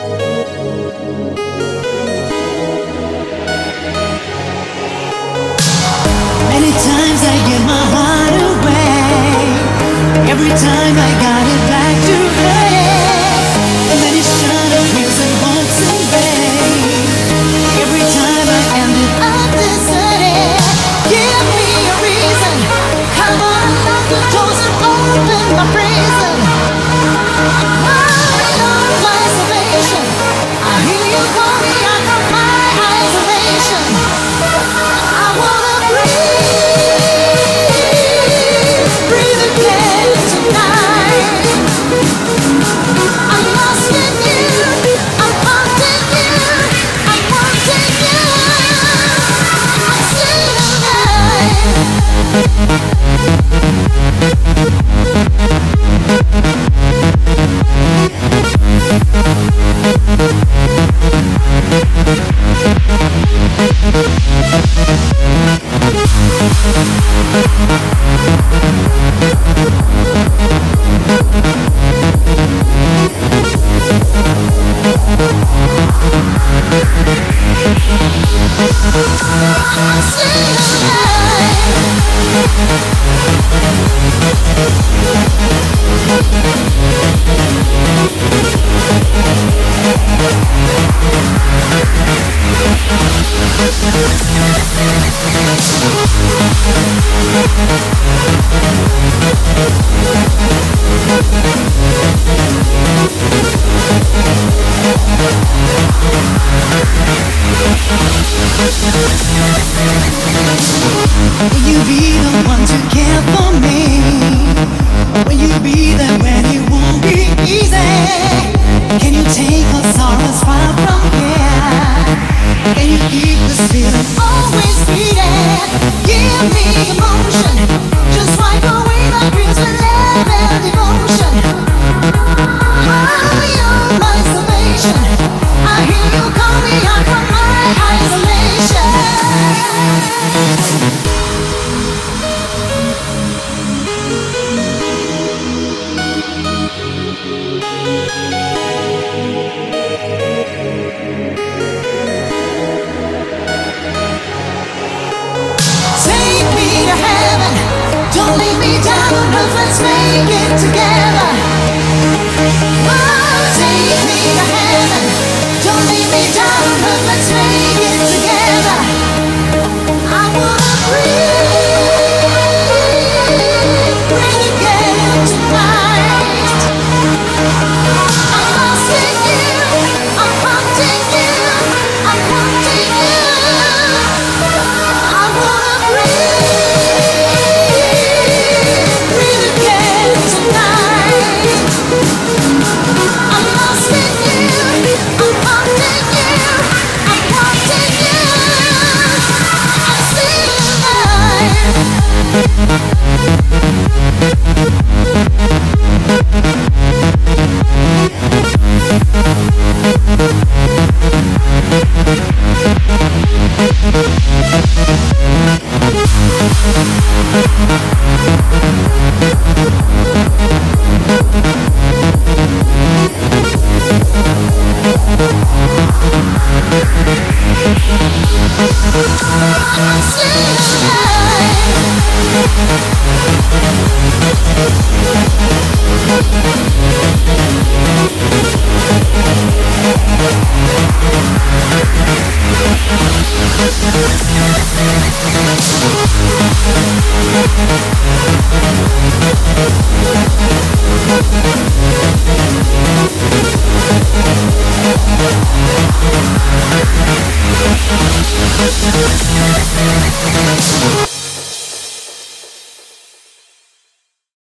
Many times I give my heart away. Every time I got it back to her. And then it's shot of wheels and hopes in vain. Every time I ended up deserted. Give me a reason. Come on, lock the doors and open my prison. My salvation. I hear you call me out from my isolation. I wanna breathe again tonight. I'm lost in you, I'm haunting you, I'm wanting you. I'm still alive. Will you be the one to care for me? Will you be there when it won't be easy? Can you take our sorrows far from here? Can you keep this feeling always beating? Give me emotion, just wipe away my dreams with love and devotion. You're my salvation. I hear you call me out from my isolation. Take me to heaven, don't leave me down on earth, let's make it together. Oh, take me to heaven, don't leave me down on earth, let's make it together. I wanna breathe again tonight. I'm lost in you, I'm haunting you, I'm wanting you. I wanna breathe again tonight. I'm lost in you, I'm haunting you, I'm wanting you. I'm still alive. We'll be right back.